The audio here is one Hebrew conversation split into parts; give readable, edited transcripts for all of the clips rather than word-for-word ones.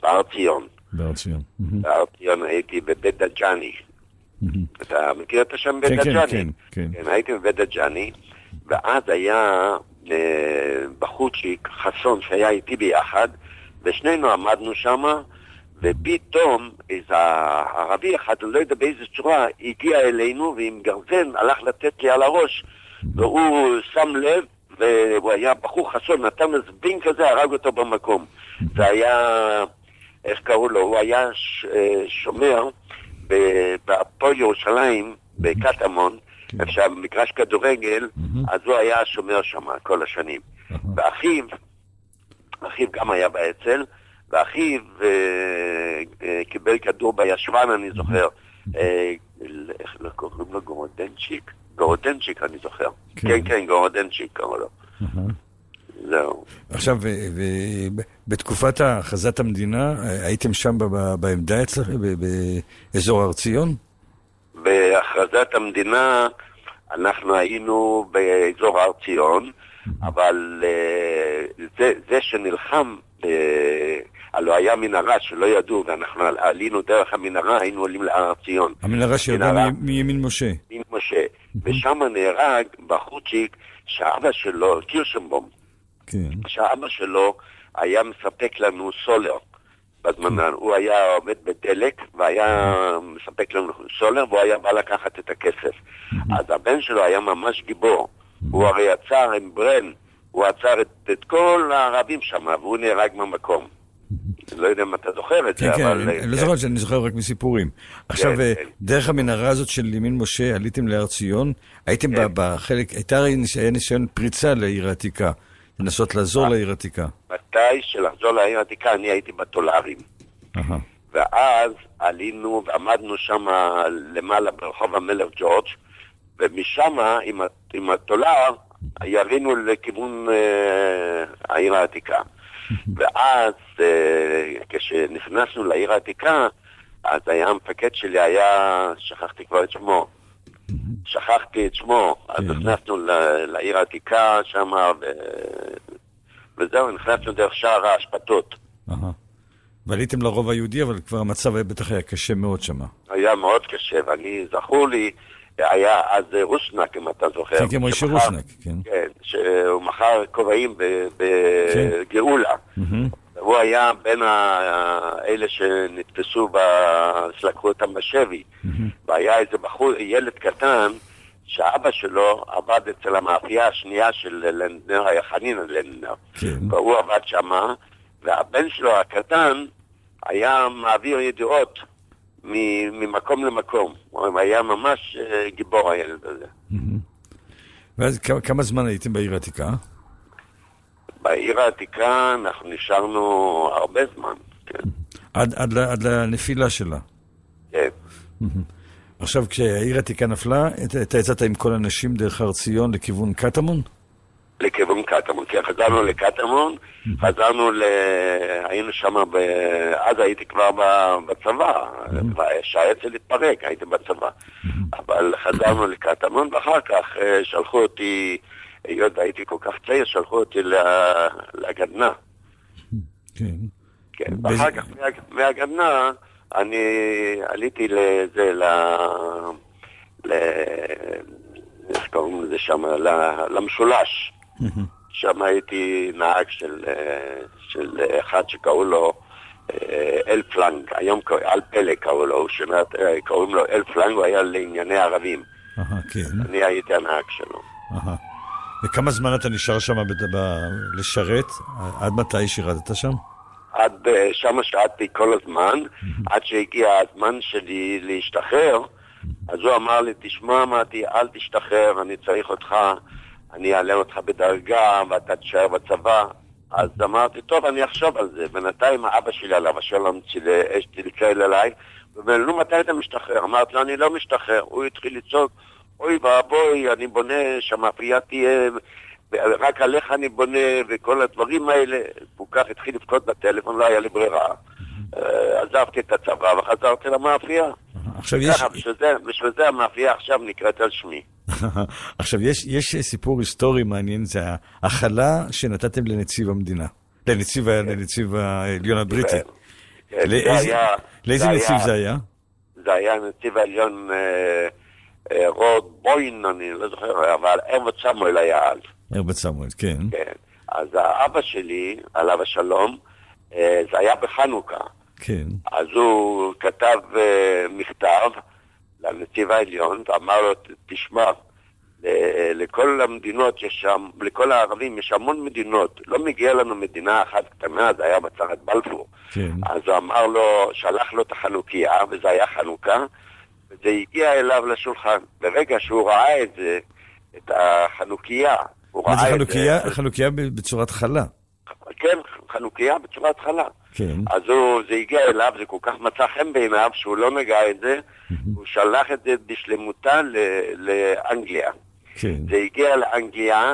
בהר ציון. בהר ציון. בהר ציון הייתי בבית דג'ני. אתה מכיר את השם בית דג'ני? כן. הייתי בבית דג'ני, ואז היה בחוצ'יק חסון שהיה איתי ביחד, ושנינו עמדנו שם, ופתאום איזה ערבי אחד, אני לא יודע באיזה צורה, הגיע אלינו ועם גרזן הלך לתת לי על הראש, והוא שם לב, והוא היה בחור חסון, נתן איזה בין כזה, הרג אותו במקום. זה היה, איך קראו לו? הוא היה שומר בהפועל ירושלים, בקטמון, עכשיו מגרש כדורגל, אז הוא היה שומר שם כל השנים. ואחיו גם היה באצ"ל, ואחיו קיבל כדור בישבן, אני זוכר. איך לא קוראים לו? גורודנצ'יק? גורודנצ'יק, אני זוכר. כן, גורודנצ'יק קראו לו. זהו. עכשיו, בתקופת הכרזת המדינה, הייתם שם בעמדה אצלכם, באזור הר ציון? בהכרזת המדינה אנחנו היינו באזור הר ציון, אבל זה שנלחם, הלוא היה מנהרה שלא ידעו, ואנחנו עלינו דרך המנהרה, היינו עולים להר ציון. המנהרה שירדה מימין משה. מימין משה. ושם נהרג בחוצ'יק שאבא שלו, קירשנבום, שאבא שלו היה מספק לנו סולר. בזמן הוא היה עובד בדלק והיה מספק לנו סולר, והוא היה בא לקחת את הכסף. אז הבן שלו היה ממש גיבור. הוא הרי עצר עם ברן, הוא עצר את כל הערבים שם, והוא נהרג במקום. לא יודע אם אתה זוכר את זה, אבל... כן, לא זוכר שאני זוכר רק מסיפורים. עכשיו, דרך המנהרה הזאת של ימין משה, עליתם להר ציון, הייתם בחלק, היה ניסיון פריצה לעיר העתיקה, לנסות לעזור לעיר העתיקה. מתי שלחזור לעיר העתיקה, אני הייתי בטולרים. ואז עלינו ועמדנו שם למעלה ברחוב המלך ג'ורג', ומשם עם הטולר ירינו לכיוון העיר העתיקה. ואז כשנכנסנו לעיר העתיקה, אז היה המפקד שלי, שכחתי כבר את שמו, אז נכנסנו לעיר העתיקה שם, וזהו, נכנסנו דרך שער האשפתות. ועליתם לרוב היהודי, אבל כבר המצב בטח היה קשה מאוד שם. היה מאוד קשה, ואני זכור לי, היה אז רוסנק, אם אתה זוכר. כן, כמו אישי רוסנק, כן. כן, שהוא מכר כובעים בגאולה. הוא היה בין אלה שנתפסו, שלקחו אותם בשבי. והיה איזה בחור, ילד קטן, שאבא שלו עבד אצל המאפייה השנייה של לנדנר, היה חנין לנדנר. והוא עבד שמה, והבן שלו הקטן היה מעביר ידיעות ממקום למקום. הוא היה ממש גיבור הילד הזה. ואז כמה זמן הייתם בעיר העתיקה? בעיר העתיקה אנחנו נשארנו הרבה זמן. עד לנפילה שלה? כן. עכשיו, כשהעיר העתיקה נפלה, אתה יצאת עם כל אנשים דרך הר ציון לכיוון קטמון? לכיוון קטמון, כי חזרנו לקטמון, היינו שם, אז הייתי כבר בצבא, שהאצ"ל התפרק, הייתי בצבא, אבל חזרנו לקטמון, ואחר כך שלחו אותי, היות הייתי כל כך צעיר, שלחו אותי לגדנ"ע. כן, ואחר כך מהגדנ"ע, אני עליתי איך קוראים לזה שם, למשולש. שם הייתי נהג של אחד שקראו לו אלפלנג, היום אלפלג קראו לו, קוראים לו אלפלנג, הוא היה לענייני ערבים. אני הייתי הנהג שלו. וכמה זמן אתה נשאר שם לשרת? עד מתי שירתת שם? עד שם שרתתי כל הזמן, עד שהגיע הזמן שלי להשתחרר, אז הוא אמר לי, תשמע, אמרתי, אל תשתחרר, אני צריך אותך, אני אעלה אותך בדרגה, ואתה תשאר בצבא. אז אמרתי, טוב, אני אחשוב על זה. בינתיים האבא שלי עליו, השלום צלצל אליי, ואומר, נו, מתי אתה משתחרר? אמרתי לו, אני לא משתחרר. הוא התחיל לצעוק, אוי ואבוי, אני בונה, שהמאפייה תהיה, רק עליך אני בונה, וכל הדברים האלה. הוא כך התחיל לפקוד בטלפון, לא היה לי ברירה. עזבתי את הצבא וחזרתי למאפייה. בשביל זה המאפייה עכשיו נקראת על שמי. עכשיו, יש סיפור היסטורי מעניין, זה ההחלה שנתתם לנציב המדינה, לנציב העליון הבריטי. לאיזה נציב זה היה? זה היה נציב העליון רוד בוין, אני לא זוכר, אבל הרבצ' סמואל היה אז. הרבצ' סמואל, כן. כן. אז האבא שלי, עליו השלום, זה היה בחנוכה. כן. אז הוא כתב מכתב לנציב העליון, ואמר לו, תשמע, לכל המדינות יש שם, לכל הערבים יש המון מדינות, לא מגיע לנו מדינה אחת קטנה, זה היה בצרת בלפור. כן. אז הוא אמר לו, שלח לו את החנוכיה, וזה היה חנוכה, וזה הגיע אליו לשולחן. ברגע שהוא ראה את זה, את החנוכיה, מה זה חנוכיה? חנוכיה בצורת חלה. כן, חנוכיה בצורת חלה. כן. אז זה הגיע אליו, זה כל כך מצא חן בעיניו, שהוא לא נגע את זה, הוא שלח את זה בשלמותה לאנגליה. כן. זה הגיע לאנגליה,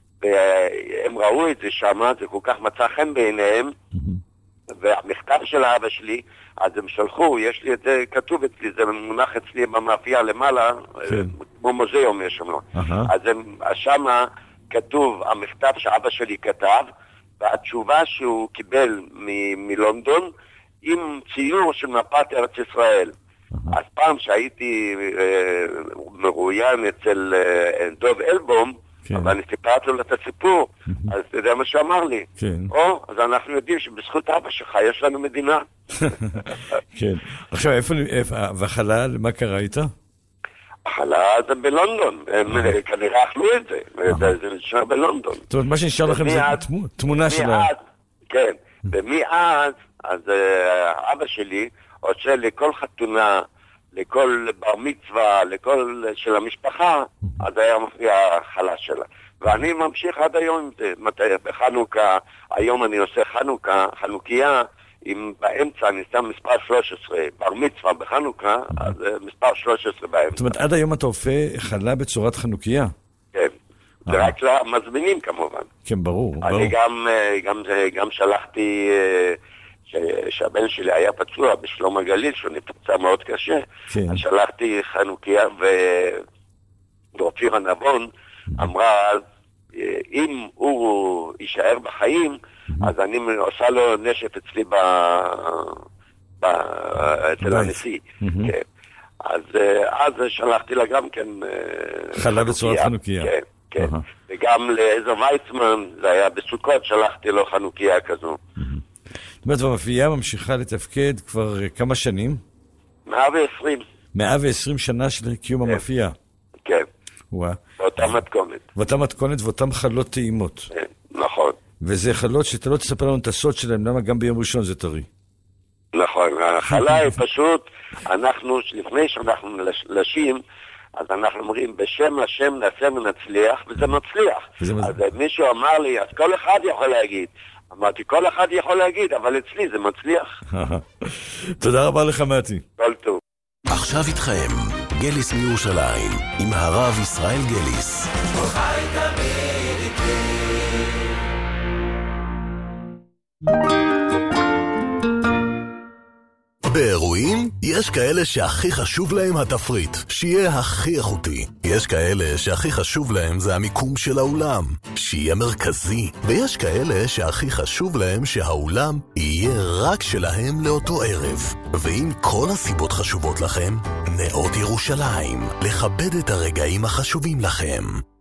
והם ראו את זה שם, זה כל כך מצא חן בעיניהם, והמכתב של האבא שלי, אז הם שלחו, יש לי את זה כתוב אצלי, זה מונח אצלי במאפייה למעלה, כמו מוזיאום יש שם. אז שם כתוב המכתב שאבא שלי כתב, והתשובה שהוא קיבל מלונדון, עם ציור של מפת ארץ ישראל. אז פעם שהייתי מרואיין אצל דוב אלבום, אבל אני סיפרתי לו את הסיפור, אז אתה יודע מה שאמר לי. אז אנחנו יודעים שבזכות אבא שלך יש לנו מדינה. כן. עכשיו, והחלה, מה קרה איתה? החלה זה בלונדון, הם כנראה אכלו את זה, זה נשאר בלונדון. זאת אומרת, מה שנשאר לכם זה תמונה שלה. כן, ומאז, אז אבא שלי עושה לכל חתונה, לכל בר מצווה, לכל של המשפחה, אז היה מופיע החלה שלה. ואני ממשיך עד היום, בחנוכה, היום אני עושה חנוכיה, אם באמצע אני שם מספר 13, בר מצווה בחנוכה, אז מספר 13 באמצע. זאת אומרת, עד היום אתה אופה חלה בצורת חנוכיה? כן, זה רק למזמינים כמובן. כן, ברור. אני גם שלחתי, שהבן שלי היה פצוע בשלום הגליל, שהוא נפצע מאוד קשה, אז שלחתי חנוכיה, ואופיר הנבון אמרה, אם הוא יישאר בחיים, אז אני עושה לו נשף אצלי אצל הנשיא. אז שלחתי לה גם כן חלה בצורת חנוכיה. כן, כן. וגם לעזר ויצמן, זה היה בסוכות, שלחתי לו חנוכיה כזו. זאת אומרת, והמאפייה ממשיכה לתפקד כבר כמה שנים? 120. 120 שנה של קיום המאפייה. כן. באותה מתכונת. באותה מתכונת ואותם חלות טעימות. נכון. וזה חלות שאתה לא תספר לנו את הסוד שלהם, למה גם ביום ראשון זה טרי. נכון, החלה היא פשוט, לפני שאנחנו לשים, אז אנחנו אומרים, בשם השם נעשה ונצליח, וזה מצליח. אז מישהו אמר לי, אז כל אחד יכול להגיד. אמרתי, כל אחד יכול להגיד, אבל אצלי זה מצליח. תודה רבה לך, מתי. כל טוב. עכשיו איתכם, גליס מירושלים, עם הרב ישראל גליס. חי תמיד איתי. באירועים יש כאלה שהכי חשוב להם התפריט, שיהיה הכי איכותי. יש כאלה שהכי חשוב להם זה המיקום של האולם, שיהיה מרכזי. ויש כאלה שהכי חשוב להם שהאולם יהיה רק שלהם לאותו ערב. ואם כל הסיבות חשובות לכם, נאות ירושלים, לכבד את הרגעים החשובים לכם.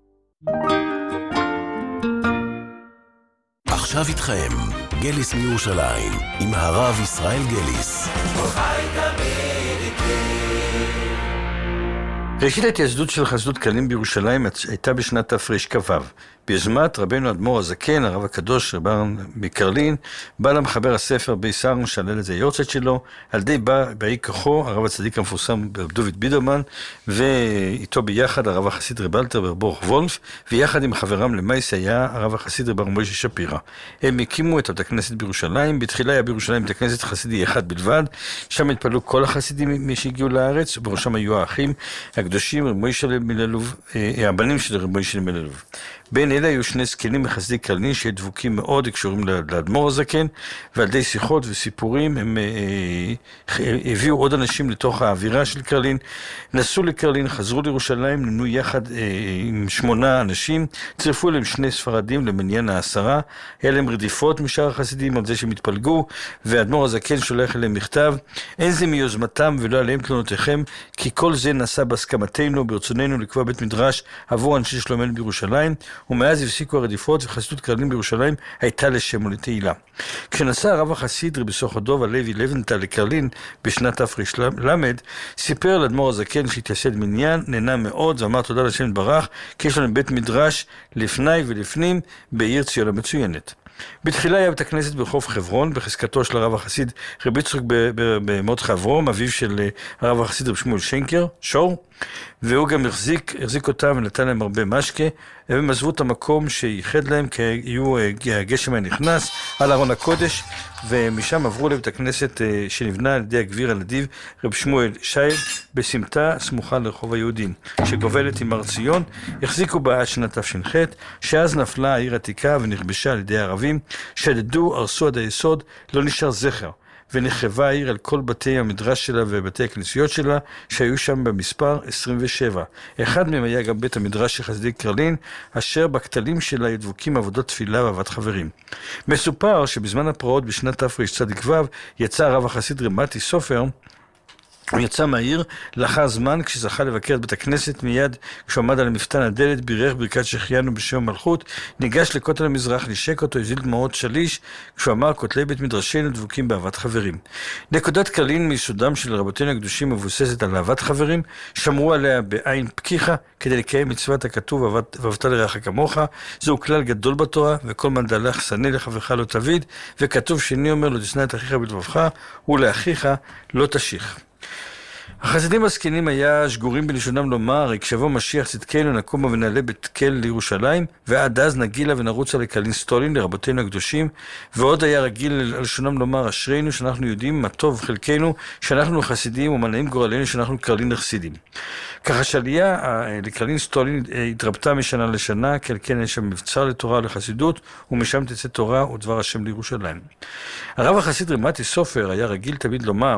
עכשיו איתכם, גליס מירושלים, עם הרב ישראל גליס. ראשית ההתייסדות של חסידות כללים בירושלים הייתה בשנת תרכ"ו. ביוזמת רבנו אדמו"ר הזקן, הרב הקדוש רבן מקרלין, בא למחבר הספר ביסר, שלל את זה יורצייט שלו, על ידי באי כוחו, הרב הצדיק המפורסם דוד בידרמן, ואיתו ביחד הרב החסיד רב אלתר ברוך וולף, ויחד עם חברם למייס היה הרב החסיד רב מוישה שפירא. הם הקימו את בית הכנסת בירושלים. בתחילה היה בירושלים בית הכנסת חסידי אחד בלבד, שם התפללו כל החסידים שהגיעו לארץ, ובראשם היו האחים הקדושים רב מוישה מללוב, הבנים של רב מוישה מללוב. בין אלה היו שני זקנים מחסידי קרלין שדבוקים מאוד, קשורים לאדמו"ר הזקן, ועל ידי שיחות וסיפורים הם הביאו עוד אנשים לתוך האווירה של קרלין, נסעו לקרלין, חזרו לירושלים, נמנו יחד עם 8 אנשים, צירפו להם 2 ספרדים למניין 10, היה להם רדיפות משאר החסידים על זה שהם התפלגו, והאדמו"ר הזקן שולח אליהם מכתב, אין זה מיוזמתם ולא עליהם תלונותיכם, כי כל זה נעשה בהסכמתנו, ברצוננו לקבוע בית מדרש עבור אנשי שלומנו בירושלים, ומאז הפסיקו הרדיפות וחסידות קרלין בירושלים הייתה לשם ולתהילה. כשנסע הרב החסיד רבי סוחדוב הלוי לבנטל לקרלין בשנת תר"ל, סיפר לאדמו"ר הזקן שהתייסד מניין, נהנה מאוד ואמר תודה לשם יתברך, כי יש לנו בית מדרש לפני ולפנים בעיר ציון המצוינת. בתחילה היה בית הכנסת ברחוב חברון, בחזקתו של הרב החסיד רבי יצחק במרדכי אברום, אביו של הרב החסיד רבי שמואל שנקר, שור, והוא גם החזיק אותם ונתן להם הרבה משקה, והם עזבו את המקום שייחד להם, כי הגשם היה נכנס על ארון הקודש, ומשם עברו לבית הכנסת שנבנה על ידי הגביר הנדיב רבי שמואל שייב, בסמטה סמוכה לרחוב היהודים, שגובלת עם הר ציון, החזיקו בה עד שנת תש"ח, שאז נפלה העיר עתיקה ונכבשה על ידי הערבים, שדדו, הרסו עד היסוד, לא נשאר זכר. ונחרבה העיר על כל בתי המדרש שלה ובתי הכנסיות שלה, שהיו שם במספר 27. אחד מהם היה גם בית המדרש של חסידי קרלין, אשר בכתלים שלה היו דבוקים עבודות תפילה ואהבת חברים. מסופר שבזמן הפרעות בשנת תרצ"ו יצא הרב החסיד רמתי סופר, הוא יצא מהעיר לאחר זמן כשזכה לבקר את בית הכנסת, מיד כשהוא עמד על מפתן הדלת בירך ברכת שהחיינו בשם המלכות, ניגש לכותל המזרח, נשק אותו, הזיל דמעות שליש, כשהוא אמר כותלי בית מדרשנו דבוקים באהבת חברים. נקודת קרלין מיסודם של רבותינו הקדושים מבוססת על אהבת חברים, שמרו עליה בעין פקיחה כדי לקיים מצוות הכתוב ואהבת לרעך כמוך. זהו כלל גדול בתורה, וכל מנדלך שנא לחברך לא תביד, וכתוב שני אומר לו תשנא את אחיך בלבבך ולאחיך לא תשיך. החסידים הזקנים היה שגורים בלשונם לומר, כשיבוא משיח צדקנו נקום ונעלה בית כל לירושלים, ועד אז נגילה ונרוצה לקרלין סטולין לרבותינו הקדושים, ועוד היה רגיל ללשונם לומר, אשרינו שאנחנו יודעים מה טוב חלקנו, שאנחנו חסידים ומנעים גורלנו שאנחנו קרלין חסידים. ככה שעלייה לקרלין סטולין התרבתה משנה לשנה, כי על כן יש שם מבצר לתורה ולחסידות, ומשם תצא תורה ודבר השם לירושלים. הרב החסיד רמתי סופר היה רגיל תמיד לומר,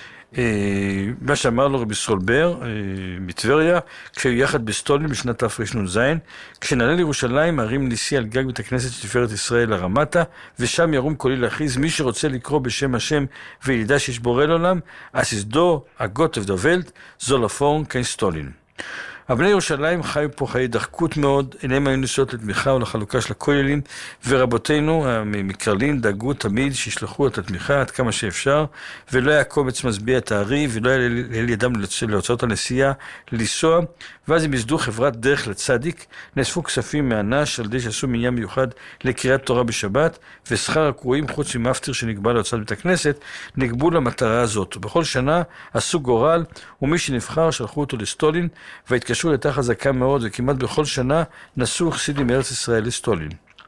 מה שאמר לו רבי סולבר מטבריה, כשהוא יחד בסטולין בשנת תרנ"ז, כשנעלה לירושלים הרים ניסי על גג בית הכנסת של תפארת ישראל הרמתה, ושם ירום קולי להכריז, מי שרוצה לקרוא בשם השם וידע שיש בורא לעולם, אז יסדו הגוטב דבלט זו לפורן קיין סטולין. הבני ירושלים חיו פה חיי דחקות מאוד, אינם היו ניסות לתמיכה ולחלוקה של הכוללים, ורבותינו מקרלין דאגו תמיד שישלחו את התמיכה עד כמה שאפשר, ולא היה קומץ משביע את הארי, ולא היה לידם להוצאות הנסיעה לנסוע, ואז הם יסדו חברת דרך לצדיק, נאספו כספים מהנש על ידי שעשו מניין מיוחד לקריאת תורה בשבת, ושכר הקרואים חוץ ממפטיר שנקבע להוצאת בית הכנסת, נקבו למטרה הזאת. ובכל שנה עשו גורל, ומי שנבחר שלחו אותו לסטולין, והתקשרו לתא חזקה מאוד, וכמעט בכל שנה נסעו חסידים מארץ ישראל לסטולין.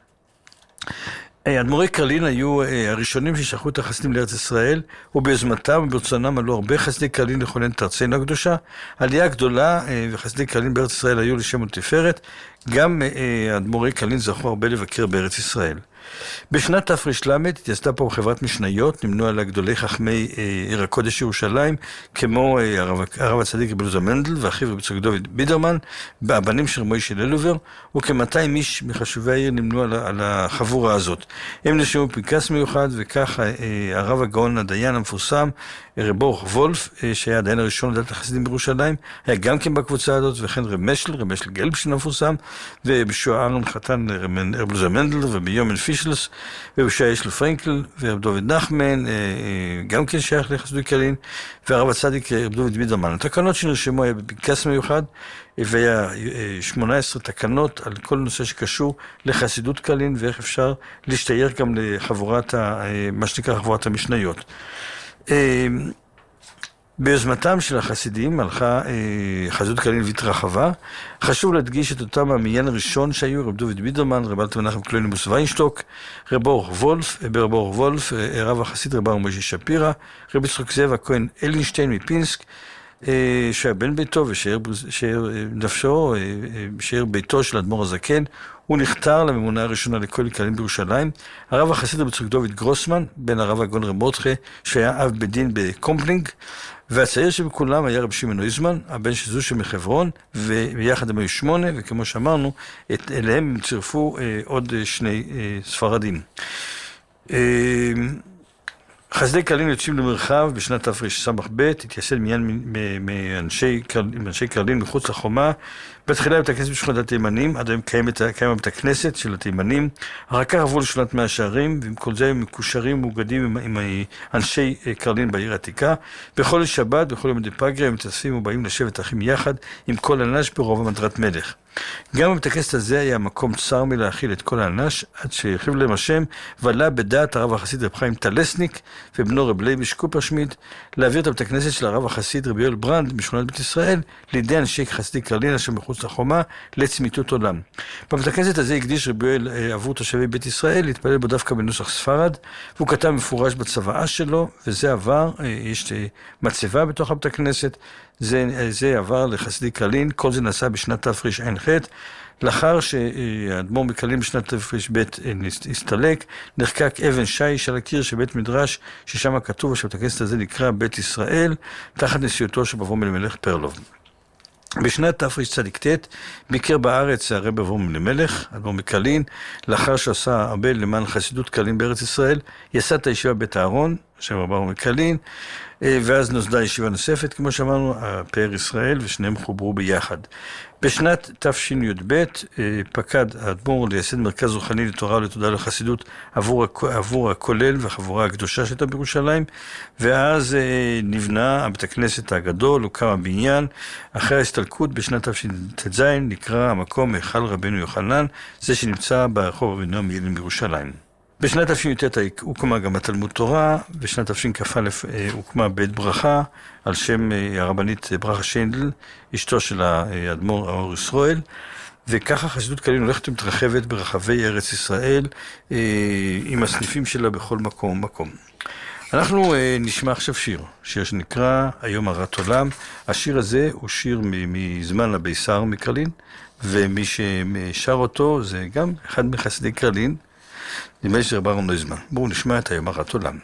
אדמו"רי קרלין היו הראשונים ששלחו את החסידים לארץ ישראל, וביוזמתם וברצונם עלו הרבה חסידי קרלין לכונן את ארצנו הקדושה. עלייה גדולה וחסידי קרלין בארץ ישראל היו לשם ולתפארת, גם אדמו"רי קרלין זכו הרבה לבקר בארץ ישראל. בשנת תר"ל התייסדה פה חברת משניות, נמנו עליה גדולי חכמי עיר הקודש ירושלים, כמו הרב הצדיק רבי אלעזר מנדל ואחיו רבי יצחק דוד בידרמן, הבנים של מוישה ללובר, וכ-200 איש מחשובי העיר נמנו על החבורה הזאת. הם נשארו פנקס מיוחד, וכך הרב הגאון הדיין המפורסם, רב אורך וולף, שהיה הדיין הראשון לדת החסידים בירושלים, היה גם כן בקבוצה הזאת, וכן רב משל גלבשטיין המפורסם, ובשוע אהרון חתן רב אלעזר מנדל, וביומן פישלס, ובשעה ישל פרנקל, ורב דוד נחמן, גם כן שייך לחסידות קרלין, והרב הצדיק רב דוד בידרמן. התקנות שנרשמו היה בפנקס מיוחד, והיה 18 תקנות על כל נושא שקשור לחסידות קרלין, ואיך אפשר להשתייך גם לחבורת, מה שנקרא חבורת המשניות. ביוזמתם של החסידים הלכה חסידות קרלין והתרחבה. חשוב להדגיש את אותם המניין הראשון שהיו, רב דוד בידרמן, רב אלתר מנחם קלונימוס ויינשטוק, רב אורך וולף, ברב אורך וולף, רב החסיד רב משה שפירא, רב יצחק זאב הכהן אלינשטיין מפינסק, שהיה בן ביתו ושאר נפשו, שאר ביתו של אדמו"ר הזקן, הוא נכתר לממונה הראשונה לכולל קלין בירושלים, הרב החסיד רבי יצחק דוד גרוסמן, בן הרב הגאון רב מרדכי, שהיה אב בית דין בקומפלינג, והצעיר שבכולם היה רב שמעון נויזמן, הבן של זושה מחברון, וביחד הם היו 8, וכמו שאמרנו, אליהם צירפו עוד 2 ספרדים. חסידי קרלין יוצאים למרחב בשנת תרס"ב, התייסד מאנשי קרלין מחוץ לחומה, בתחילה בית הכנסת בשכונת התימנים, עד היום קיים בית הכנסת של התימנים, אחר כך עברו לשכונת מאה שערים, ועם כל זה הם מקושרים ומאוגדים עם אנשי קרלין בעיר העתיקה. בכל שבת, בכל יום פגרה, הם מתאספים ובאים לשבת אחים יחד, עם כל אנש ברוב המדרת מלך. גם בבית הכנסת הזה היה מקום צר מלהכיל את כל האנש, עד שהרחיב להם השם, ועלה בדעת הרב החסיד רב חיים טלסניק ובנו רב לייביש קופרשמיד, להעביר את בית הכנסת של הרב החסיד רבי יואל ברנד בשכונת בית ישראל, לידי אנשי חסידי קרלין אשר מחוץ לחומה, לצמיתות עולם. בבית הכנסת הזה הקדיש רבי יואל עבור תושבי בית ישראל, להתפלל בו דווקא בנוסח ספרד, והוא כתב מפורש בצוואה שלו, וזה עבר, יש מצבה בתוך בית הכנסת, זה עבר לחסידי קרלין, כל זה נעשה בשנת תרע"ח, לאחר שהאדמו"ר מקרלין בשנת תרע"ב הסתלק, נחקק אבן שיש על הקיר של בית מדרש, ששם כתוב שבית הכנסת הזה נקרא בית ישראל, תחת נשיאותו של אברהם אלימלך פרלוב. בשנת תרצ"ט ביקר בארץ הרב אברהם אלימלך, אדמו"ר מקרלין, לאחר שעשה הרבה למען חסידות קרלין בארץ ישראל, יסד את הישיבה בית אהרון, שם אברהם מקרלין, ואז נוסדה ישיבה נוספת, כמו שאמרנו, פאר ישראל, ושניהם חוברו ביחד. בשנת תשי"ב פקד האדמו"ר לייסד מרכז רוחני לתורה ולתודה לחסידות עבור הכולל והחבורה הקדושה שהייתה בירושלים, ואז נבנה בית הכנסת הגדול, הוקם הבניין. אחרי ההסתלקות בשנת תשט"ז נקרא המקום היכל רבנו יוחנן, זה שנמצא ברחוב רבי נועם מילין בירושלים. בשנת תשי"ט הוקמה גם התלמוד תורה, בשנת תשכ"א הוקמה בית ברכה, על שם הרבנית ברכה שיינדל, אשתו של האדמו"ר האור ישראל, וככה חסידות קרלין הולכת ומתרחבת ברחבי ארץ ישראל, עם הסניפים שלה בכל מקום. אנחנו נשמע עכשיו שיר שנקרא היום הרת עולם. השיר הזה הוא שיר מזמן הביסר מקרלין, ומי ששר אותו זה גם אחד מחסידי קרלין, נדמה לי שרב אהרון נויזמן. בואו נשמע את היום הרת עולם.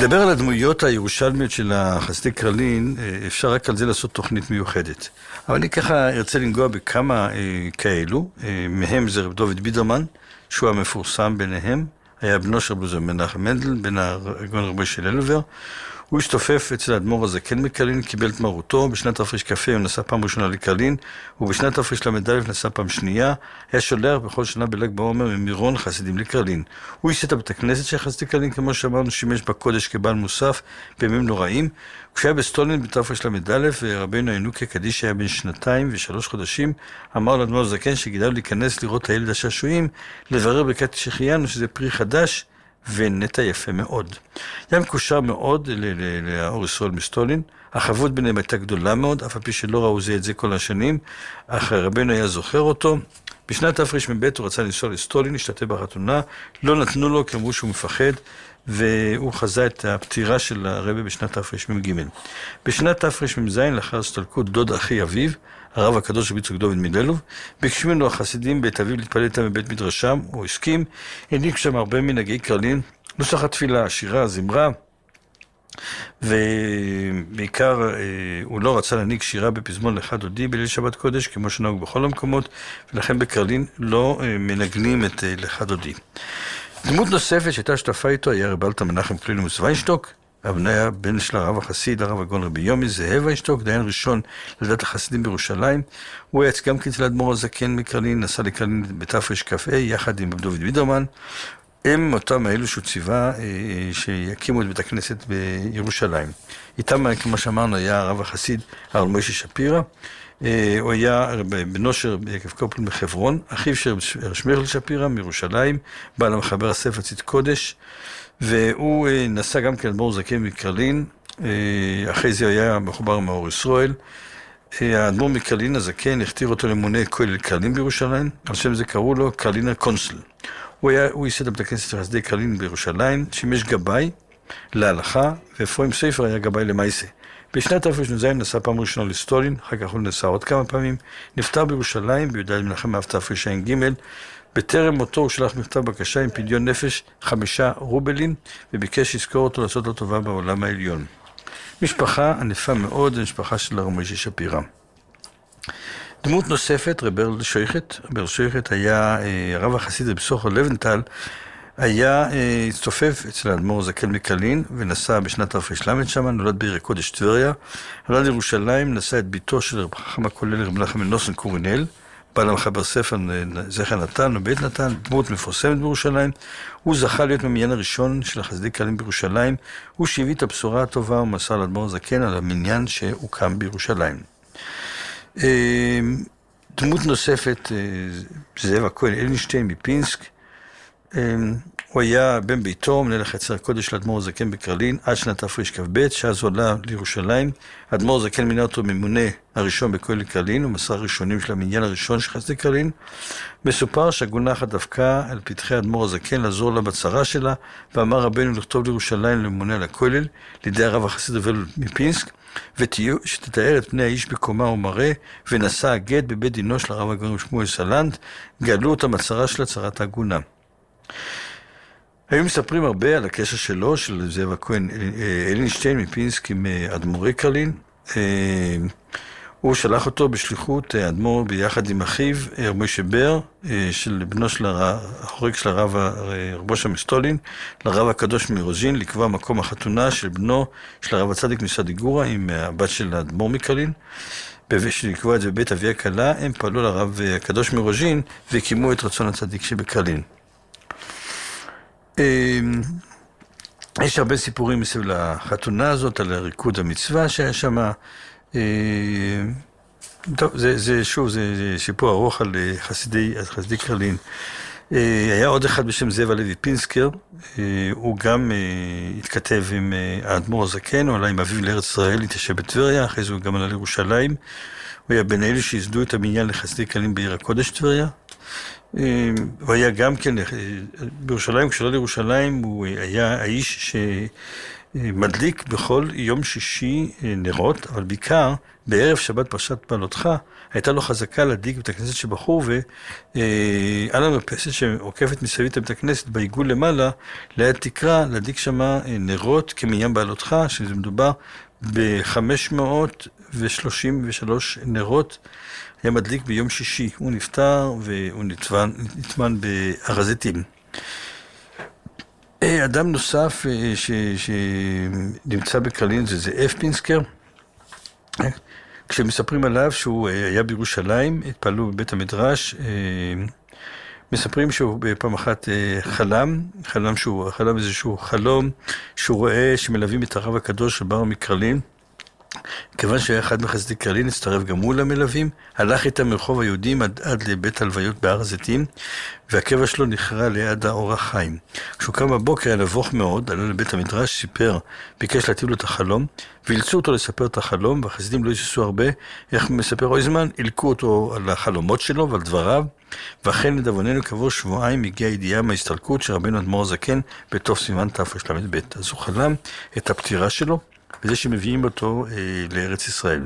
לדבר על הדמויות הירושלמיות של החסידי קרלין, אפשר רק על זה לעשות תוכנית מיוחדת. אבל אני ככה ארצה לנגוע בכמה כאלו, מהם זה רב דוד בידרמן, שהוא המפורסם ביניהם, היה בנו של רב מנחם מנדל, בן הגאון רבי של אלובר. הוא השתופף אצל האדמו"ר הזקן מקרלין, קיבל את מרותו, בשנת תרק"ה הוא נסע פעם ראשונה לקרלין, ובשנת תרל"א נסע פעם שנייה, היה שולח בכל שנה בל"ג בעומר ממירון חסידים לקרלין. הוא ייסד את בית הכנסת של חסידי קרלין, כמו שאמרנו, שימש בקודש כבעל מוסף בימים נוראים. כשהיה בסטולין בתרל"א, ורבינו ינוקה קדיש היה בן 2 ו3 חודשים, אמר לאדמו"ר הזקן שכדאי להיכנס לראות הילד השעשועים, לברר ברכת שהחיינו שזה פרי חדש, ונטע יפה מאוד. היה מקושר מאוד לאור ישראל מסטולין, החבות ביניהם הייתה גדולה מאוד, אף על פי שלא ראו זה את זה כל השנים, אך רבנו היה זוכר אותו. בשנת תרמ"ב הוא רצה לנסוע לסטולין, להשתתף בחתונה, לא נתנו לו כי אמרו שהוא מפחד, והוא חזה את הפטירה של הרבי בשנת תרמ"ג. בשנת תרמ"ז, לאחר הסתלקות דוד אחי אביו, הרב הקדוש רבי יצחק דוד מללוב, ביקשו ממנו החסידים בית אביו להתפלל איתם בבית מדרשם, הוא הסכים, העניק שם הרבה מנהגי קרלין, נוסח התפילה, שירה, זמרה, ובעיקר הוא לא רצה להעניק שירה בפזמון לך דודי בליל שבת קודש, כמו שנהוג בכל המקומות, ולכן בקרלין לא מנגנים את לך דודי. דמות נוספת שהייתה שותפה איתו היה רב אלתר מנחם קלינוס ויינשטוק, היה בן של הרב החסיד, הרב הגאון רבי יומי זאב ויינשטוק, דיין ראשון לדת החסידים בירושלים. הוא היה גם אצל האדמו"ר הזקן מקרלין, נסע לקרלין בתרק"ה יחד עם רב דוד בידרמן. הם אותם האלו שהוא ציווה שיקימו את בית הכנסת בירושלים. איתם, כמו שאמרנו, היה הרב החסיד הרב מוישה שפירא. הוא היה בנו של יקב קופל מחברון, אחיו של שמיכל שפירא מירושלים, בעל המחבר הספר צית קודש, והוא נסע גם כן אדמו"ר זקן מקרלין, אחרי זה היה מחובר מאור ישראל. האדמו"ר מקרלין הזקן הכתיר אותו למונה כולל קרלין בירושלים, על שם זה קראו לו קרלינר קונסל. הוא ייסד את בית הכנסת של חסידי קרלין בירושלים, שימש גבאי להלכה, ואפרים ספר היה גבאי למעשה. בשנת תרנ"ז נסע פעם ראשונה לסטולין, אחר כך הוא נסע עוד כמה פעמים, נפטר בירושלים בי"ד מנחם אב תרע"ג. בטרם מותו הוא שלח מכתב בקשה עם פדיון נפש 5 רובלים, וביקש לזכור אותו לעשות לו טובה בעולם העליון. משפחה ענפה מאוד, משפחה של הרב מוישה שפירא. דמות נוספת, רב ברל שויכת. רב שויכת היה הרב החסיד רבי סוחר לבנטל, היה הצטופף אצל האדמו"ר זקן מקרלין, ונסע בשנת תרל"ל שם, נולד בעיר הקודש טבריה, נולד לירושלים, נשא את ביתו של רב חכם הכולל רב מנחם מנוסן קורינל, בעל המחבר ספר זכר נתן ובית נתן, דמות מפורסמת בירושלים. הוא זכה להיות במניין הראשון של החסידי קרלין בירושלים, הוא שהביא את הבשורה הטובה ומסר לאדמו"ר זקן על המניין שהוקם בירושלים. דמות נוספת, זאב הכהן אלינשטיין מפינסק, הוא היה בן ביתו, מנהל החצר הקודש של האדמו"ר הזקן בקרלין, עד שנת תרכ"ב, שאז הוא עלה לירושלים. האדמו"ר הזקן מינה אותו ממונה הראשון בכולל קרלין, הוא מסר ראשונים של המניין הראשון של חסידי קרלין. מסופר שהגונה אחת דווקא על פתחי האדמו"ר הזקן לעזור לה בצרה שלה, ואמר רבנו לכתוב לירושלים לממונה על הכולל, לידי הרב החסיד אבל מפינסק, שתתאר את פני האיש בקומה ומראה, ונשא הגט בבית דינו של הרב הגאון שמואל סלנט, גאלו אותם הצרה שלה, צרת הגונה. היו מספרים הרבה על הקשר שלו, של זאב הכהן אלינשטיין מפינסק עם אדמו"רי קרלין. הוא שלח אותו בשליחות אדמו"ר ביחד עם אחיו, רב מוישה בר, של בנו של החורג של הרב רבושה מסטולין, לרב הקדוש מרוז'ין, לקבוע מקום החתונה של בנו של הרב הצדיק מסדיגורה עם הבת של אדמו"ר מקרלין. לקבוע את זה בבית אבי הכלה, הם פעלו לרב הקדוש מרוז'ין והקימו את רצון הצדיק שבקרלין. יש הרבה סיפורים מסביב לחתונה הזאת, על ריקוד המצווה שהיה שם. טוב, זה סיפור ארוך על חסידי קרלין. היה עוד אחד בשם זאב הלוי פינסקר, הוא גם התכתב עם האדמו"ר הזקן, הוא עלה עם אביו לארץ ישראל, התיישב בטבריה, אחרי זה הוא גם עלה לירושלים. הוא היה בין אלו שהסדו את המניין לחסידי קרלין בעיר הקודש טבריה. הוא היה גם כן, בירושלים, כשעלה לירושלים, הוא היה האיש שמדליק בכל יום שישי נרות, אבל בעיקר בערב שבת פרשת בעלותך, הייתה לו חזקה להדליק בית הכנסת שבחור, ועל המרפסת שעוקפת מסביב את בית הכנסת, בעיגול למעלה, ליד תקרה, להדליק שמה נרות כמניין בעלותך, שזה מדובר ב-533 נרות, היה מדליק ביום שישי. הוא נפטר והוא נטמן בהר הזיתים. אדם נוסף שנמצא בקרלין זה זאב פינסקר. כשמספרים עליו שהוא היה בירושלים, התפעלו בבית המדרש, מספרים שהוא פעם אחת חלם איזשהו חלום שהוא רואה שמלווים את הרב הקדוש של בר מקרלין. כיוון שהיה אחד מחסידי קרלין, הצטרף גם הוא למלווים, הלך איתם מרחוב היהודים עד לבית הלוויות בהר הזיתים, והקבע שלו נכרע ליד האור החיים. כשהוא קם בבוקר היה נבוך מאוד, עלה לבית המדרש, סיפר, ביקש להטיב לו את החלום, ואילצו אותו לספר את החלום, והחסידים לא היססו הרבה, איך מספר אויזמן, הילקו אותו על החלומות שלו ועל דבריו, ואכן לדאבוננו כעבור שבועיים הגיעה ידיעה מההסתלקות של רבנו אדמו"ר הזקן בתוך סימן תרל"ב. אז הוא חלם את הפטירה שלו, וזה שמביאים אותו לארץ ישראל.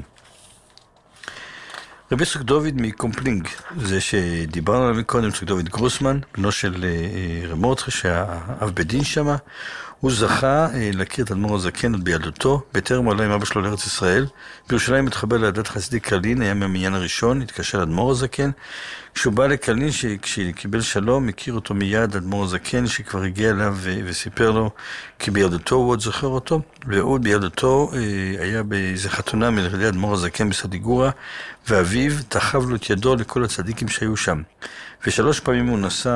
רבי יצחק דוד מקומפלינג, זה שדיברנו עליו מקודם, יצחק דוד גרוסמן, בנו של רב מרדכי, שהיה אב בית דין שמה, הוא זכה להכיר את אדמו"ר הזקן עוד בילדותו, בטרם עלה עם אבא שלו לארץ ישראל. בירושלים התחבר לעדת חסידי קרלין, היה מהמניין הראשון, התקשר לאדמו"ר הזקן. כשהוא בא לקרלין, כשקיבל שלום, הכיר אותו מיד אדמו"ר הזקן, שכבר הגיע אליו וסיפר לו, כי בילדותו הוא עוד זוכר אותו, והוא בילדותו היה באיזו חתונה מלכדי אדמו"ר הזקן בסדיגורה, ואביו תחב לו את ידו לכל הצדיקים שהיו שם. ושלוש פעמים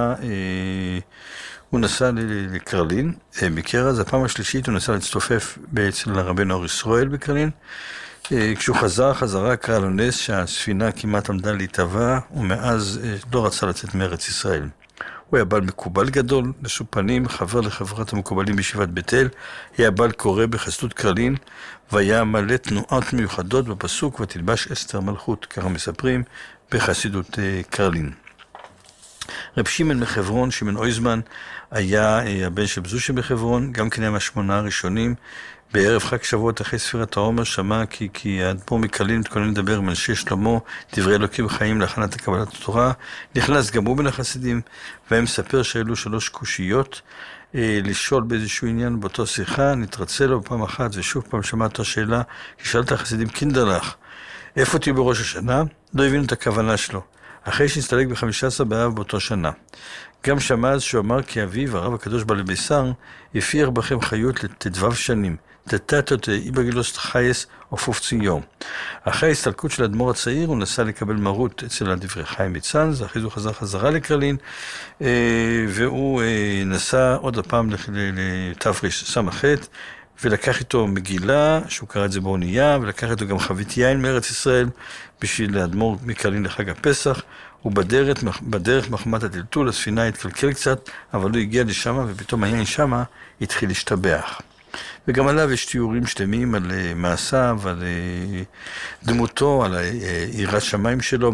הוא נסע לקרלין, בקרז. הפעם השלישית הוא נסע להצטופף אצל רבנו אור ישראל בקרלין. כשהוא חזרה קרא לו נס שהספינה כמעט עמדה להתהווה, ומאז לא רצה לצאת מארץ ישראל. הוא היה בעל מקובל גדול, נשוא פנים, חבר לחברת המקובלים בישיבת בית אל, היה בעל קורא בחסידות קרלין, והיה מלא תנועות מיוחדות בפסוק, ותלבש אסתר מלכות, ככה מספרים, בחסידות קרלין. רב שמעון מחברון, שמעון אויזמן, היה הבן של בזושה בחברון, גם כן היה מהשמונה הראשונים. בערב חג שבועות אחרי ספירת העומר שמע כי האדמו"ר מקרלין מתכונן לדבר עם אנשי שלמה, דברי אלוקים חיים להכנת קבלת התורה. נכנס גם הוא בין החסידים, והם מספר שהעלו 3 קושיות לשאול באיזשהו עניין באותו שיחה. נתרצה לו פעם אחת ושוב פעם שמע את השאלה, כששאל את החסידים, קינדרלך, איפה תהיו בראש השנה? לא הבינו את הכוונה שלו. אחרי שהסתלק ב-15 באב באותו שנה. גם שמע אז שהוא אמר כי אביו, הרב הקדוש בעל בישר, הפיח בכם חיות לט"ו שנים, תתתות איבגילוס חייס ופופצין יום. אחרי ההסתלקות של האדמו"ר הצעיר, הוא נסע לקבל מרות אצל הדברי חיים מצאנז, אחרי זה הוא חזרה לקרלין, והוא נסע עוד הפעם לתרס"ח, ולקח איתו מגילה, שהוא קרא את זה באונייה, ולקח איתו גם חבית יין מארץ ישראל, בשביל לאדמו"ר מקרלין לחג הפסח. ובדרך מחמת הטלטול, הספינה התקלקל קצת, אבל הוא הגיע לשם, ופתאום היין שמה התחיל להשתבח. וגם עליו יש תיאורים שלמים על מעשיו, על דמותו, על יראת שמיים שלו.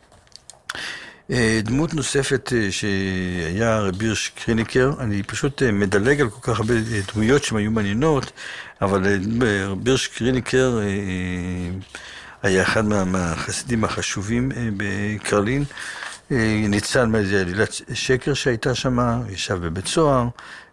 דמות נוספת שהיה רבי הירש קריניקר, אני פשוט מדלג על כל כך הרבה דמויות שהן היו מעניינות, אבל רבי הירש קריניקר היה אחד מהחסידים החשובים בקרלין, ניצל מאיזו עלילת שקר שהייתה שם, ישב בבית סוהר,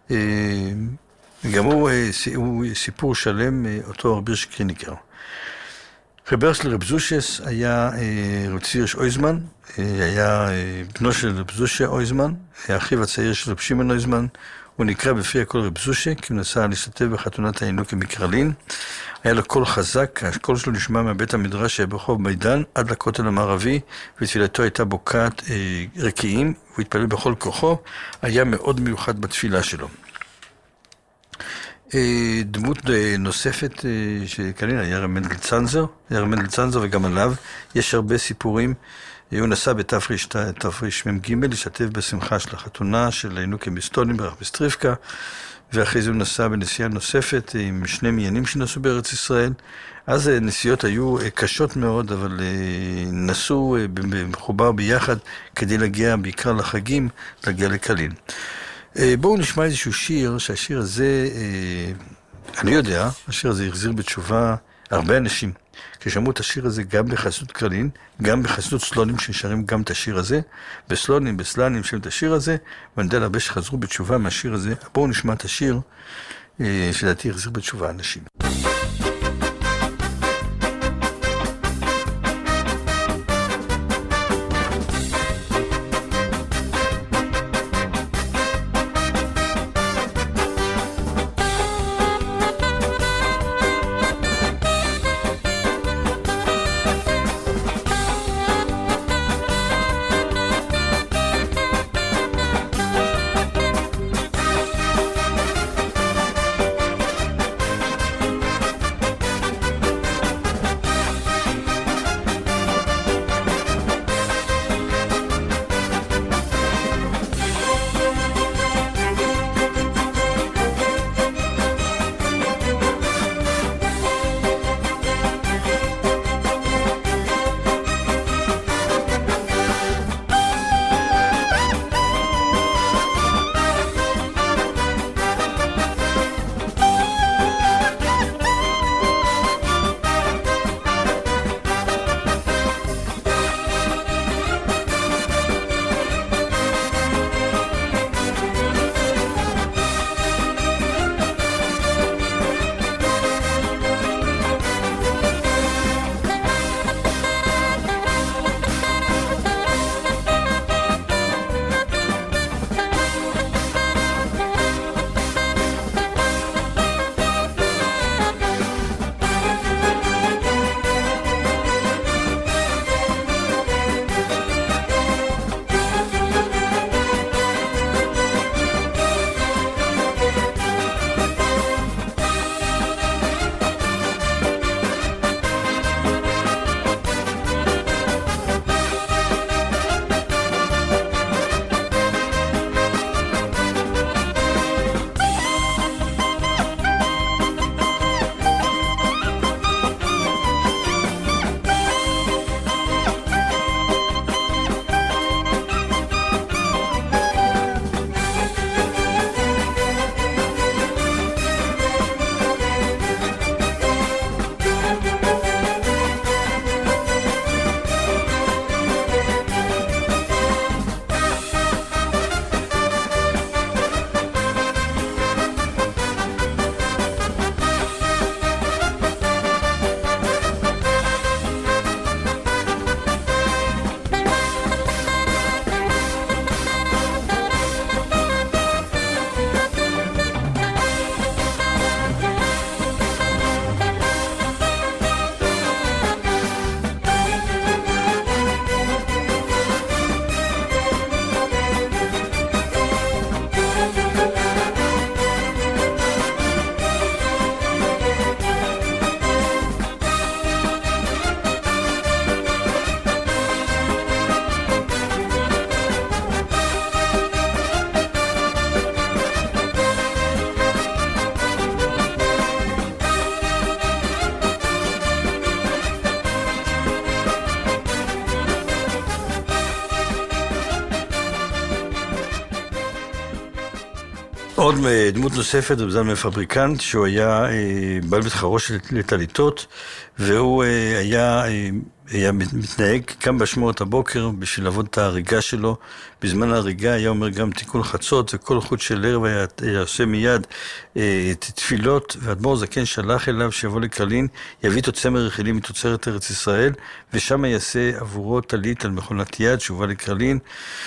גם הוא סיפור שלם, אותו רבי הירש קריניקר. חבר של רב זושס היה רב צבי הירש אויזמן, היה בנו של רב זושה אויזמן, היה אחיו הצעיר של רב שמעון אויזמן. הוא נקרא בפי הכל רב זושה, כי הוא נסע להשתתף בחתונת הינוקא בקרלין. היה לו קול חזק, הקול שלו נשמע מבית המדרש שהיה ברחוב מידן עד לכותל המערבי, ותפילתו הייתה בוקעת רקיעים, הוא התפלל בכל כוחו, היה מאוד מיוחד בתפילה שלו. דמות נוספת שקרלין היה רב מנדל צנזר, וגם עליו יש הרבה סיפורים. הוא נסע בתרמ"ג להשתתף בשמחה של החתונה של הינוקא בסטולים ברח בסטריפקה, ואחרי זה הוא נסע בנסיעה נוספת עם 2 מניינים שנסעו בארץ ישראל. אז נסיעות היו קשות מאוד, אבל נסעו במחובר ביחד כדי להגיע בעיקר לחגים, להגיע לקרלין. בואו נשמע איזשהו שיר, שהשיר הזה, אני יודע, השיר הזה החזיר בתשובה הרבה אנשים. כששמעו את השיר הזה גם בחסידות קרלין, גם בחסידות סלונים ששרים גם את השיר הזה, בסלונים, בסלנים שרים את השיר הזה, ואני יודע להרבה שחזרו בתשובה מהשיר הזה. בואו נשמע את השיר, שלדעתי יחזיר בתשובה אנשים. עוד דמות נוספת, רב מפבריקנט, שהוא היה בעל בית חרוש לטליתות, והוא היה מתנהג קם בשמורת הבוקר בשביל לעבוד את ההריגה שלו. בזמן ההריגה היה אומר גם תיקון חצות, וכל חוץ של ערב היה עושה מיד תפילות, ואדמו"ר זקן שלח אליו שיבוא לקרלין, יביא איתו צמר רכילים מתוצרת ארץ ישראל, ושם יעשה עבורו טלית על מכונת יד שהובא לקרלין.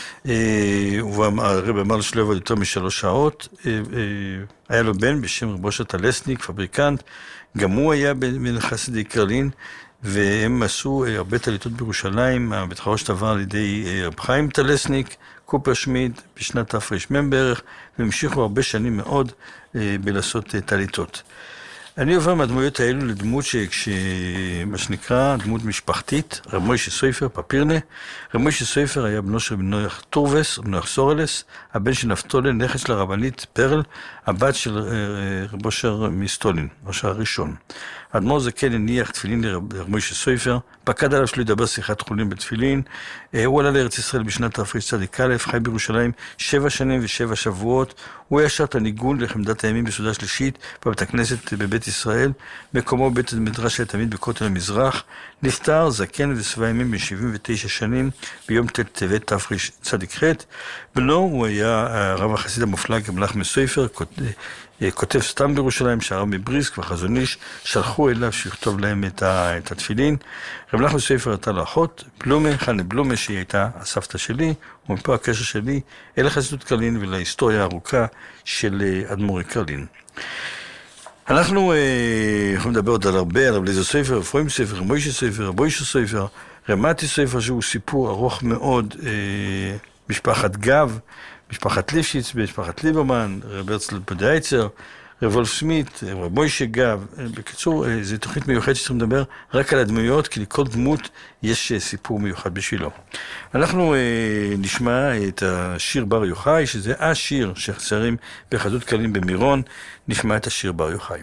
הרב אמר לו שלא יעבוד יותר מ3 שעות. היה לו בן בשם רב אושר טלסניק, פבריקנט, גם הוא היה בין חסידי קרלין, והם עשו הרבה טליתות בירושלים. הבית חרוש עבר על ידי רב חיים טלסניק, קופרשמיד, בשנת תרמ"ם בערך, והמשיכו הרבה שנים מאוד בלעשות טליתות. אני עובר מהדמויות האלו לדמות מה שנקרא דמות משפחתית, רב מוישה סויפר, פפירנה. רב מוישה סויפר היה בנו של נויח טורבס, נויח סורלס, הבן של נפתולן, נכד של הרבנית פרל, הבת של רב אושר מסטולין, אושר הראשון. האדמו"ר זקן הניח תפילין לרב מוישה סויפר, פקד עליו שלא ידבר שיחת חולין בתפילין. הוא עלה לארץ ישראל בשנת תרצ"א, חי בירושלים 7 שנים ו7 שבועות. הוא היה שר את הניגון לחמדת הימים בסעודה שלישית בבית הכנסת בבית ישראל, מקומו בית המדרש היה תמיד בכותל המזרח. נפטר זקן ושבע ימים בן 79 שנים ביום טבת תרצ"ח. בנו הוא היה הרב החסיד המופלג מלאך מסויפר, כותב סתם בירושלים, שהרב מבריסק וחזון איש שלחו אליו שיכתוב להם את התפילין. רב מלאך מסויפר הייתה לו אחות, בלומה, חנה בלומה, שהיא הייתה הסבתא שלי, ומפה הקשר שלי אל חסידות קרלין ולהיסטוריה הארוכה של אדמו"רי קרלין. אנחנו יכולים לדבר עוד על הרבה, על רב אליעזר סויפר, אפרים סויפר, רב מוישה סויפר, רב מוישה סויפר, רב מתי סויפר, שהוא סיפור ארוך מאוד, משפחת גב, משפחת ליפשיץ, משפחת ליברמן, רב הרצל בדייצר, רב וולף סמית, רב מוישה גב. בקיצור, זו תוכנית מיוחדת שצריכים לדבר רק על הדמויות, כי לכל דמות יש סיפור מיוחד בשבילו. אנחנו נשמע את השיר בר יוחאי, שזה השיר ששרים בחסידות קרלין במירון. נשמע את השיר בר יוחאי.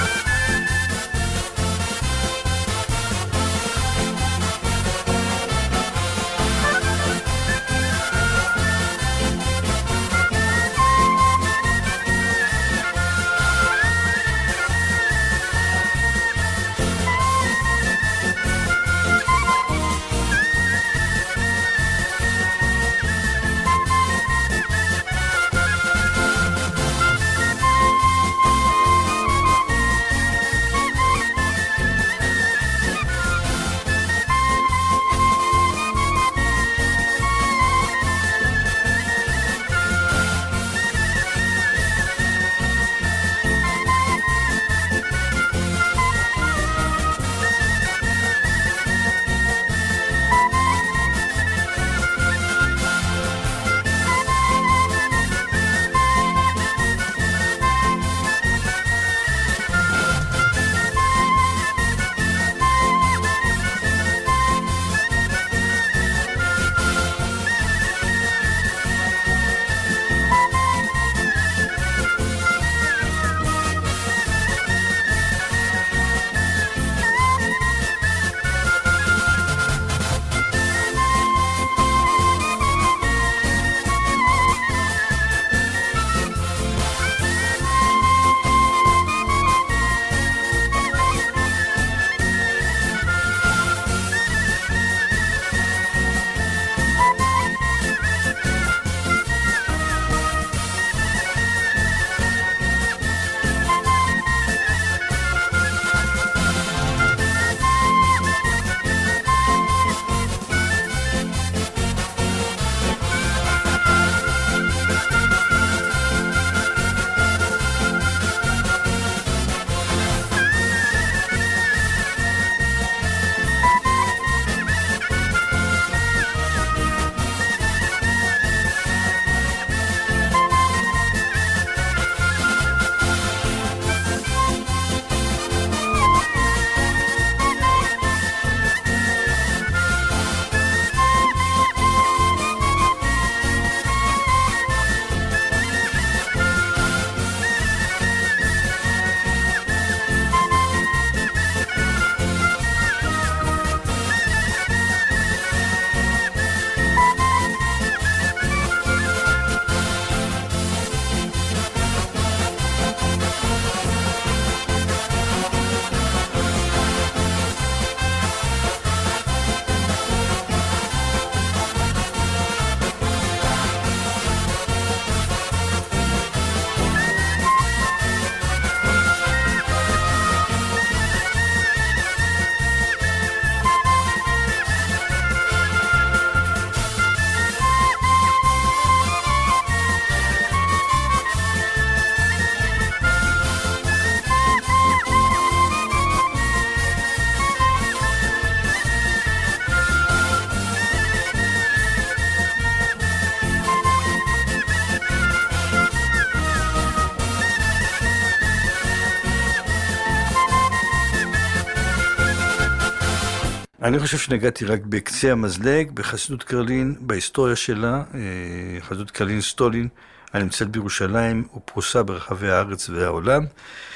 אני חושב שנגעתי רק בקצה המזלג, בחסידות קרלין, בהיסטוריה שלה, חסידות קרלין סטולין, הנמצאת בירושלים ופרוסה ברחבי הארץ והעולם.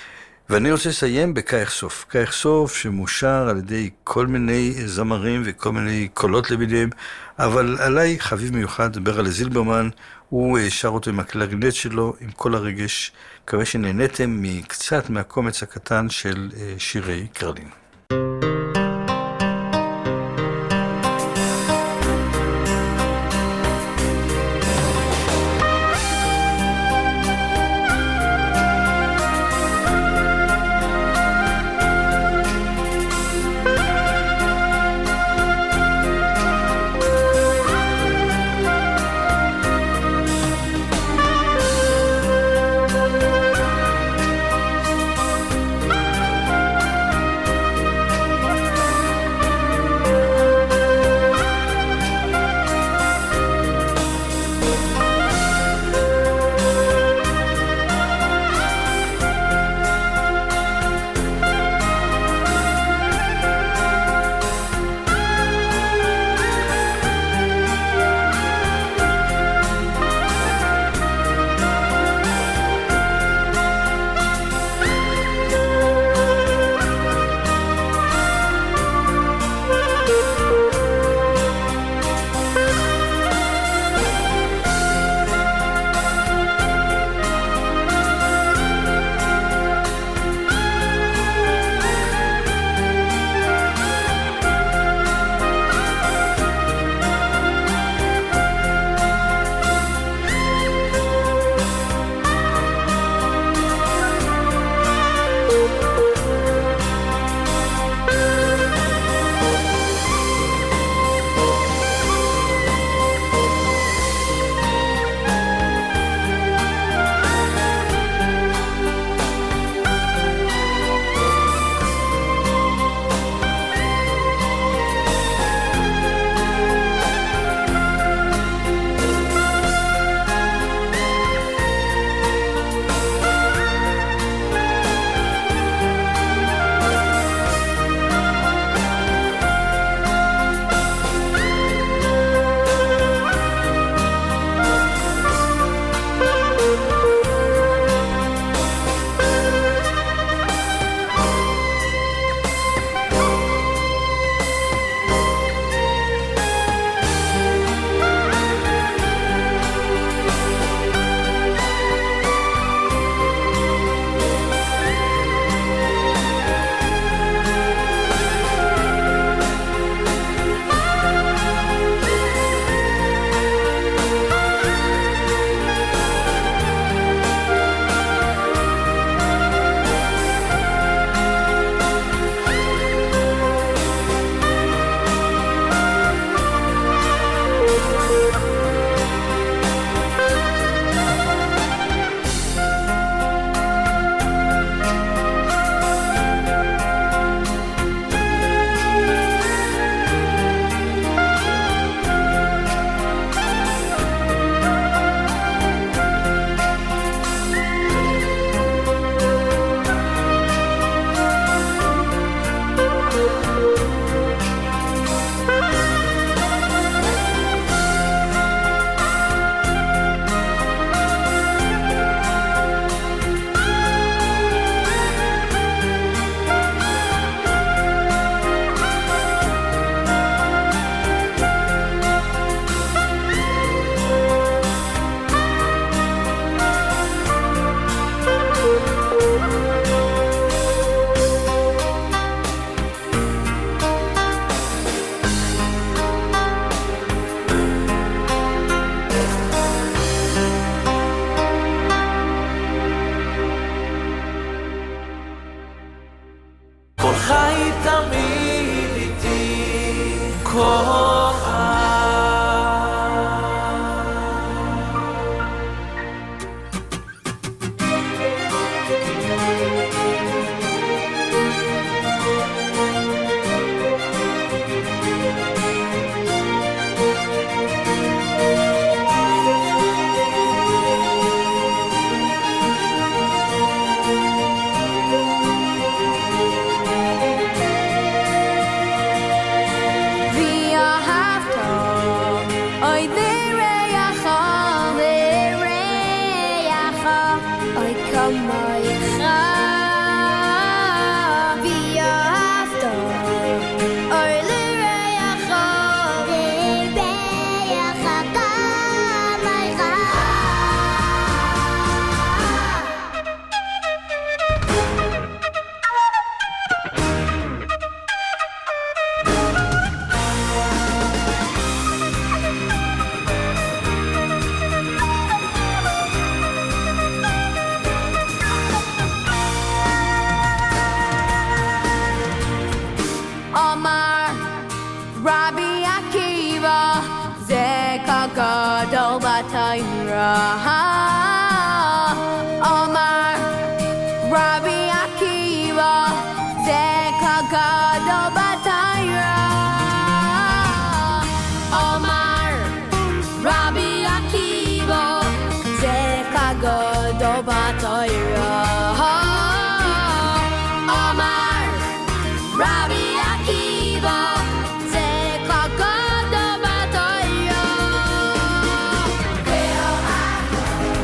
ואני רוצה לסיים בכך סוף. כך סוף שמושר על ידי כל מיני זמרים וכל מיני קולות למיניהם, אבל עליי חביב מיוחד, ברלה זילברמן, הוא שר אותו עם הקלרינט שלו, עם כל הרגש. מקווה שנהניתם מקצת מהקומץ הקטן של שירי קרלין. gadol b'Torah. Omar Rabbi Akiva Zeka gadol b'Torah. Omar Rabbi Akiva Zeka gadol b'Torah. Omar Rabbi Akiva Zeka gadol b'Torah.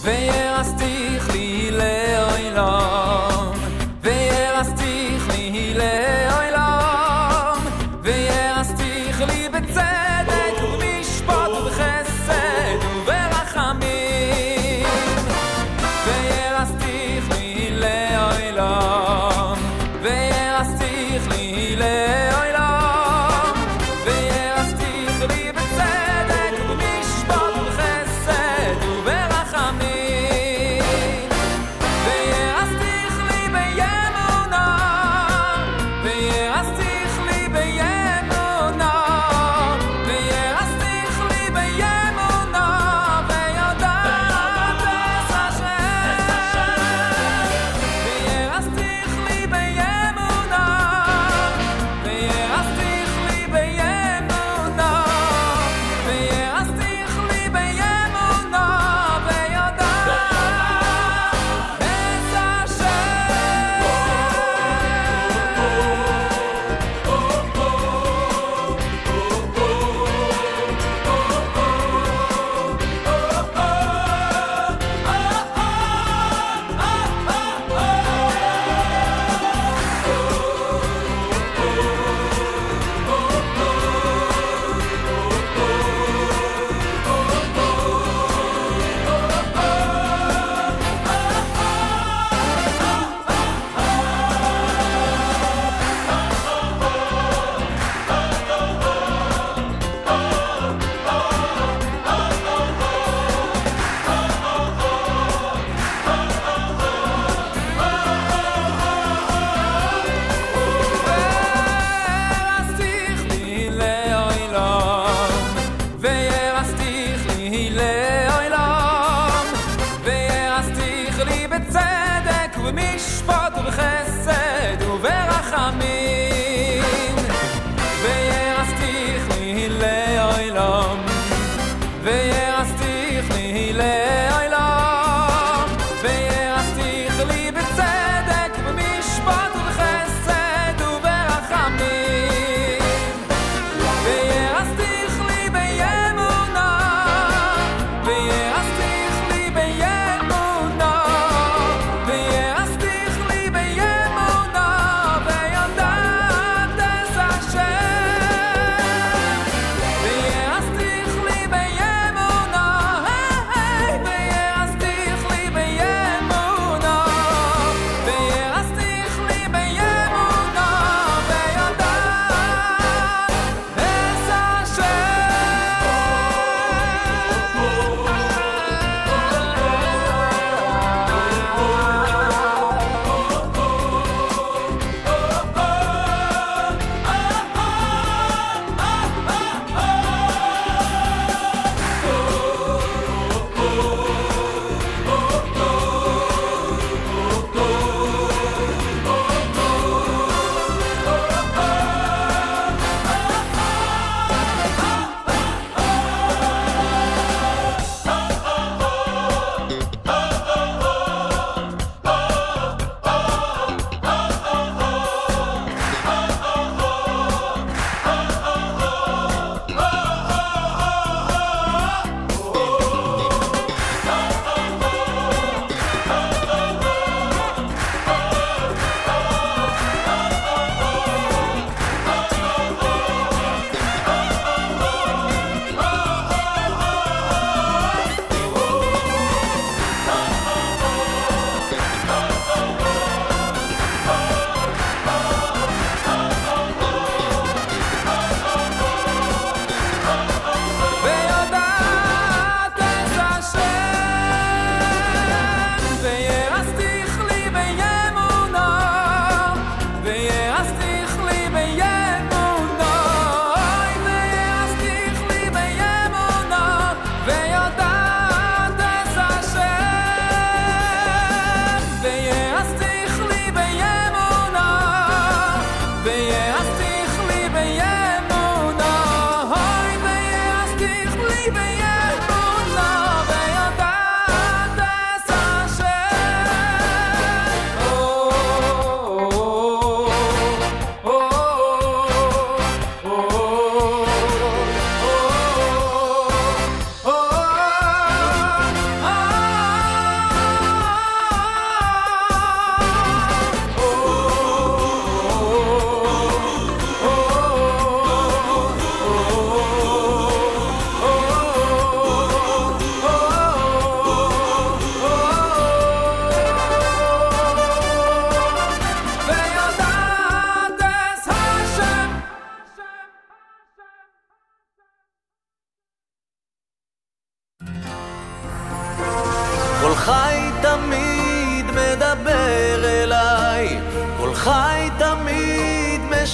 וירסתיך לי לעולם, וירסתיך לי לעולם, וירסתיך לי בצדק ובמשפט ובחסד וברחמים, וירסתיך לי לעולם, וירסתיך לי לעולם, וירסתיך לי בצדק ובמשפט ובחסד וברחמים, וירסתיך לי באמונה, וירסתיך לי באמונה, וירסתיך לי באמונה, ויודעת אס השם, וירסתיך לי באמונה, ויודעת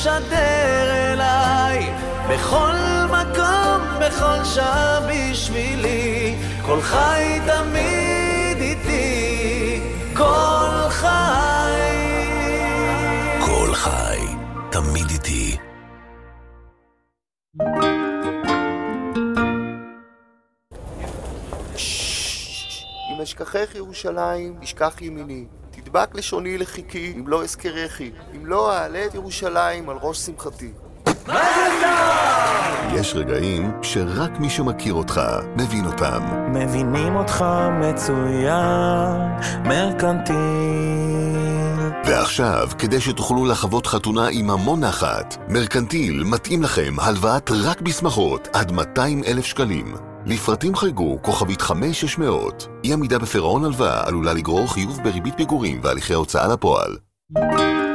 משדר אליי בכל מקום, בכל שעה בשבילי. כל חי תמיד איתי, כל חי. כל חי תמיד איתי. אם אשכחך ירושלים, אשכח ימיני. תדבק לשוני לחיקי, אם לא אזכרכי. אם לא אעלה את ירושלים על ראש שמחתי. יש רגעים שרק מי שמכיר אותך מבין אותם. מבינים אותך מצוין, מרקנטיל. ועכשיו, כדי שתוכלו לחוות חתונה עם המון נחת, מרקנטיל מתאים לכם הלוואת רק בשמחות עד 200,000 שקלים. לפרטים חייגו כוכבית 5600. אי עמידה בפירעון הלוואה עלולה לגרור חיוב בריבית פיגורים והליכי הוצאה לפועל.